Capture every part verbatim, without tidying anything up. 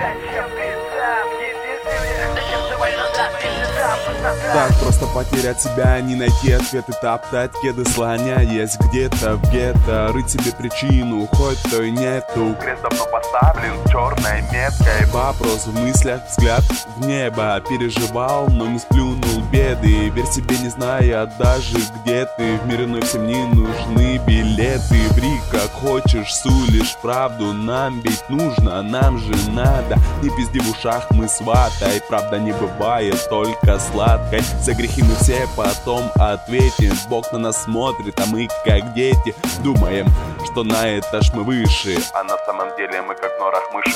Зачем ты сам, если люди, зачем сдавать назад, если там пустота? Так просто потерять себя, не найти ответы, топтать кеды, слоняясь где-то в гетто, рыть себе причину, хоть то и нету. Крест давно поставлен черной меткой. Вопрос в мыслях, взгляд в небо. Переживал, но не сплюнул беды. Верь себе, не зная даже где ты. В мир иной всем не нужны билеты. Ври как хочешь, сулишь правду. Нам ведь нужно, нам же надо. Не пизди в ушах, мы сватай. Правда не бывает только сладкой. За грехи мы все потом ответим. Бог на нас смотрит, а мы как дети думаем, что на этаж мы выше, а на самом деле мы как в норах мыши.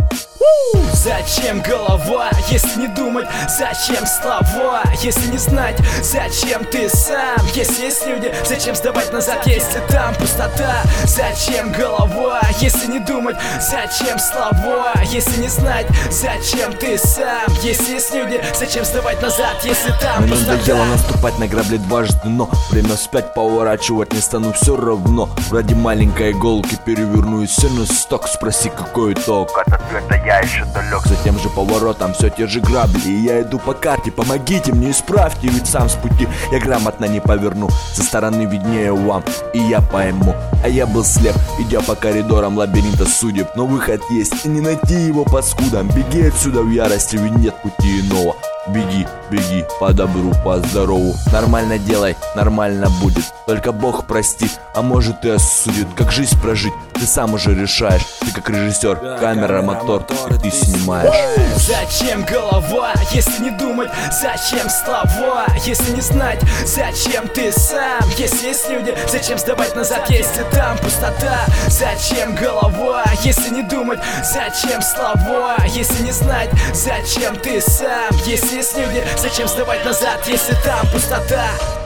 Зачем голова, если не думать? Зачем слова, если не знать? Зачем ты сам, если есть люди? Зачем сдавать назад, если там пустота? Зачем голова, если не думать? Зачем слова, если не знать? Зачем ты сам, если есть люди? Зачем сдавать назад, если там Мне пустота? надоело наступать на грабли дважды, но время вспять поворачивать не стану все равно. Ради маленькой иголки переверну и все на сток. Спроси, какой итог? От ответа я еще далек. За тем же поворотом все те же грабли. И я иду по карте, помогите мне, исправьте. Ведь сам с пути я грамотно не поверну. Со стороны виднее вам, и я пойму. А я был слеп, идя по коридорам лабиринта судеб. Но выход есть, и не найти его по скудам. Беги отсюда в ярости, ведь нет пути иного. Беги, беги, по добру, по здорову. Нормально делай, нормально будет. Только Бог простит, а может и осудит. Как жизнь прожить, ты сам уже решаешь. Ты как режиссер, камера, мотор, и ты снимаешь. Зачем голова, если не думать? Зачем слова, если не знать? Зачем ты сам, если есть люди? Зачем сдавать назад, если там пустота? Зачем голова, если не думать? Зачем слова, если не знать? Зачем ты сам, если есть люди? Зачем сдавать назад, если там пустота?